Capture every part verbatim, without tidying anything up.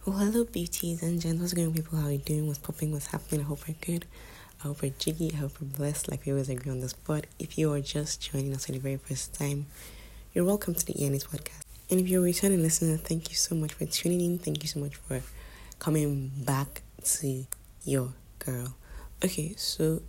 Well, hello, beauties and gents. What's going on, people? How are you doing? What's popping? What's happening? I hope we're good. I hope we're jiggy. I hope we're blessed, like we always agree on this pod. If you are just joining us for the very first time, you're welcome to the E N S podcast. And if you're a returning listener, thank you so much for tuning in. Thank you so much for coming back to your girl. Okay, so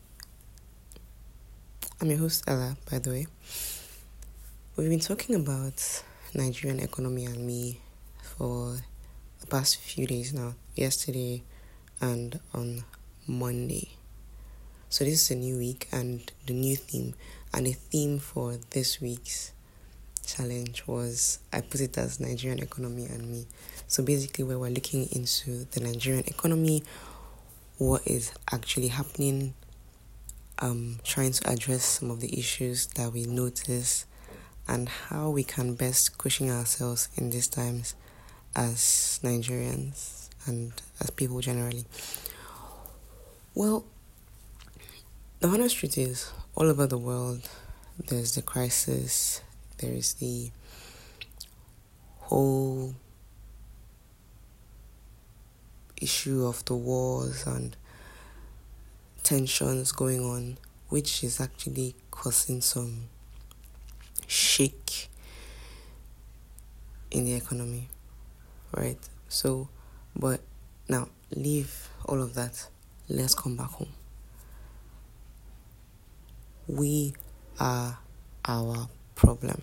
I'm your host, Ella, by the way. We've been talking about Nigerian economy and me for the past few days now, yesterday and on Monday. So this is a new week and the new theme, and the theme for this week's challenge was, I put it as Nigerian economy and me. So basically where we're looking into the Nigerian economy, what is actually happening, um, trying to address some of the issues that we notice and how we can best cushion ourselves in these times as Nigerians and as people generally. Well, the honest truth is, all over the world, there's the crisis, there is the whole issue of the wars and tensions going on, which is actually causing some shake in the economy. Right, so, but now, leave all of that. Let's come back home. We are our problem.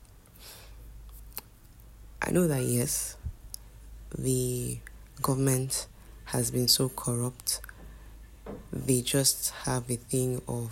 I know that, yes, the government has been so corrupt. They just have a thing of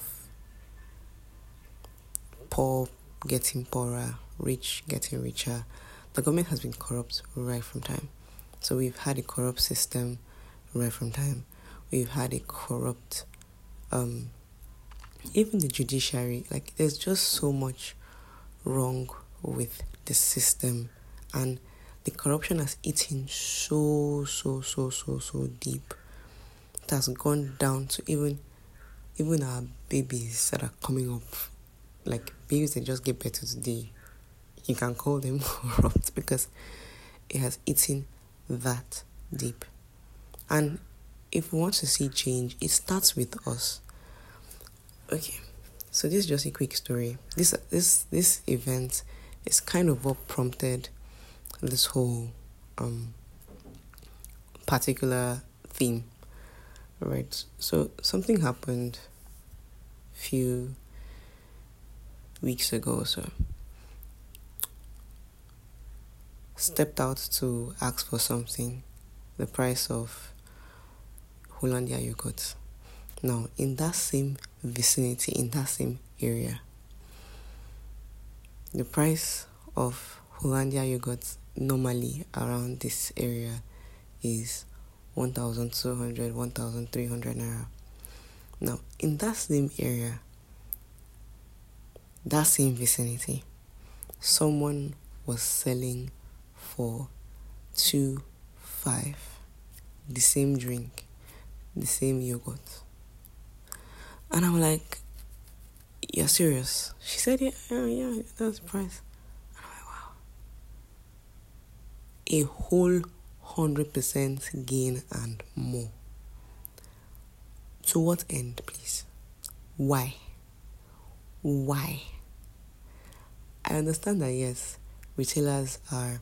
poor getting poorer, rich getting richer. The government has been corrupt right from time. So we've had a corrupt system right from time. We've had a corrupt, um, even the judiciary. Like, there's just so much wrong with the system. And the corruption has eaten so, so, so, so, so deep. It has gone down to even, even our babies that are coming up. Like, babies that just get better today. You can call them corrupt because it has eaten that deep. And if we want to see change, it starts with us. Okay, so this is just a quick story. This this this event is kind of what prompted this whole um particular theme. Right. So something happened a few weeks ago or so. Stepped out to ask for something, the price of Hollandia yogurt. Now, in that same vicinity, in that same area, the price of Hollandia yogurt normally around this area is one thousand two hundred, one thousand three hundred naira. Now, in that same area, that same vicinity, someone was selling for two five, the same drink, the same yogurt. And I'm like, you're serious? She said, yeah, yeah, yeah, that's the price. And I'm like, wow. A whole hundred percent gain and more. To what end, please? Why? Why? I understand that, yes, retailers are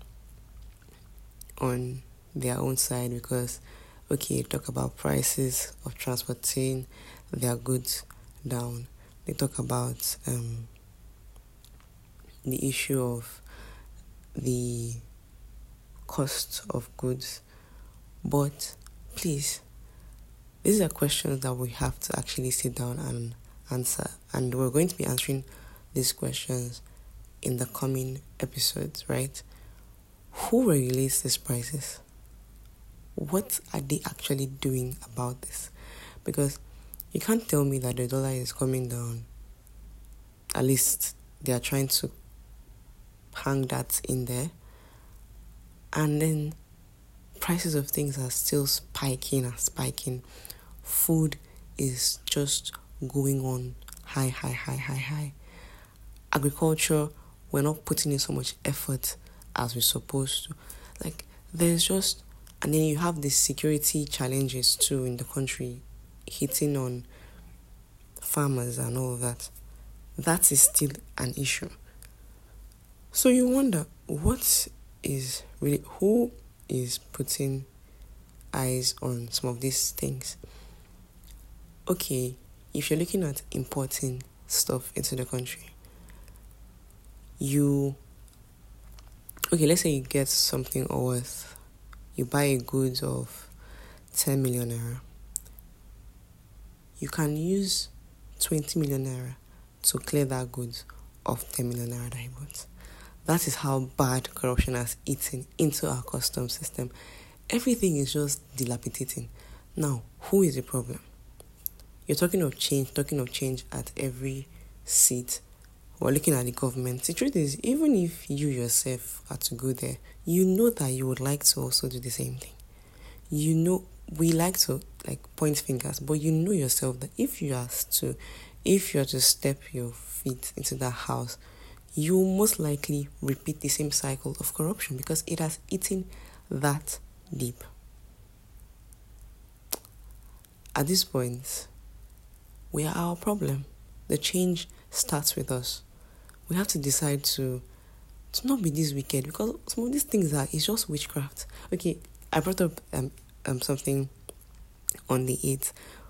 on their own side because, okay, talk about prices of transporting their goods down. They talk about um, the issue of the cost of goods. But please, these are questions that we have to actually sit down and answer. And we're going to be answering these questions in the coming episodes, right? Who regulates these prices? What are they actually doing about this? Because you can't tell me that the dollar is coming down. At least they are trying to hang that in there. And then prices of things are still spiking and spiking. Food is just going on high, high, high, high, high. Agriculture, we're not putting in so much effort as we're supposed to. Like, there's just And then you have the security challenges too in the country, hitting on farmers and all of that. That is still an issue. So you wonder, what is really, who is putting eyes on some of these things? Okay, if you're looking at importing stuff into the country, you, okay, let's say you get something worth, you buy a goods of ten million naira. You can use twenty million naira to clear that goods of ten million naira that you bought. That is how bad corruption has eaten into our customs system. Everything is just dilapidating. Now, who is the problem? You're talking of change, talking of change at every seat. We're looking at the government. The truth is, even if you yourself are to go there, you know that you would like to also do the same thing. You know, we like to like point fingers, but you know yourself that if you are to, if you're to step your feet into that house, you will most likely repeat the same cycle of corruption because it has eaten that deep. At this point, we are our problem. The change starts with us. We have to decide to to not be this wicked because some of these things are it's just witchcraft. Okay, I brought up um, um something on the eighth.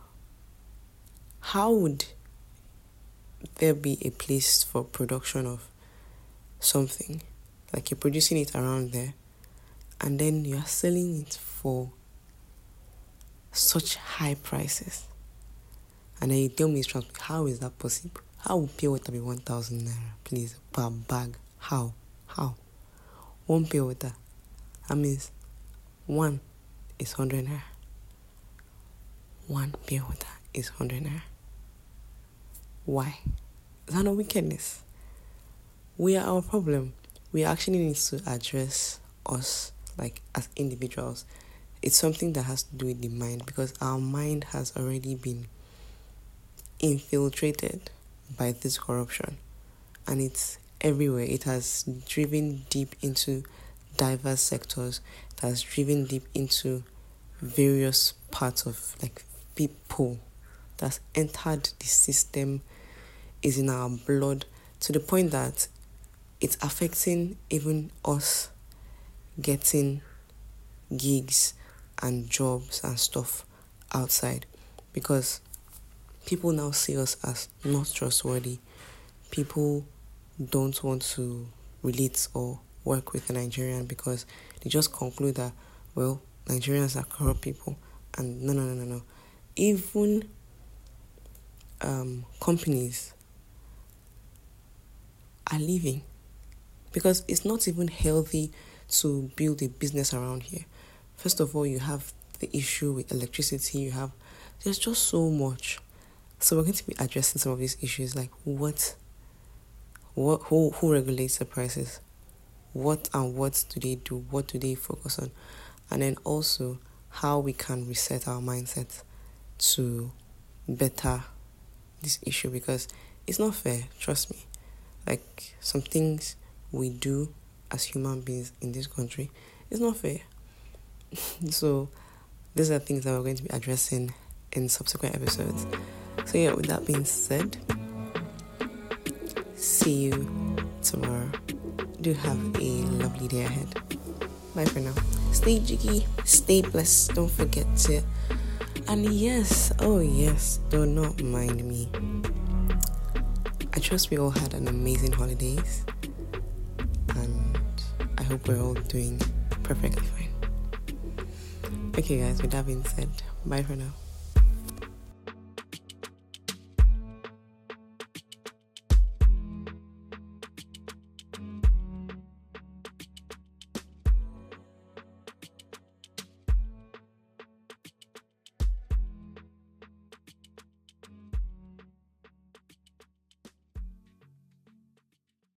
How would there be a place for production of something, like you're producing it around there, and then you're selling it for such high prices? And then you tell me, how is that possible? How would pure water be one thousand naira, please, per bag? How? How? One pure water. That means one is one hundred naira. One pure water is one hundred naira. Why? Is that not wickedness? We are our problem. We actually need to address us, like, as individuals. It's something that has to do with the mind because our mind has already been infiltrated by this corruption and it's everywhere. It has driven deep into diverse sectors. It has driven deep into various parts of like people. That's entered the system, is in our blood to the point that it's affecting even us getting gigs and jobs and stuff outside because people now see us as not trustworthy. People don't want to relate or work with a Nigerian because they just conclude that, well, Nigerians are corrupt people. And no, no, no, no, no. Even um, companies are leaving because it's not even healthy to build a business around here. First of all, you have the issue with electricity. You have, there's just so much. So we're going to be addressing some of these issues, like what, what, who, who regulates the prices, what and what do they do, what do they focus on, and then also how we can reset our mindset to better this issue because it's not fair. Trust me, like some things we do as human beings in this country, it's not fair. So these are things that we're going to be addressing in subsequent episodes. So yeah, with that being said, see you tomorrow. Do have a lovely day ahead. Bye for now. Stay jiggy, stay blessed, don't forget to. And yes, oh yes, do not mind me. I trust we all had an amazing holidays. And I hope we're all doing perfectly fine. Okay guys, with that being said, bye for now.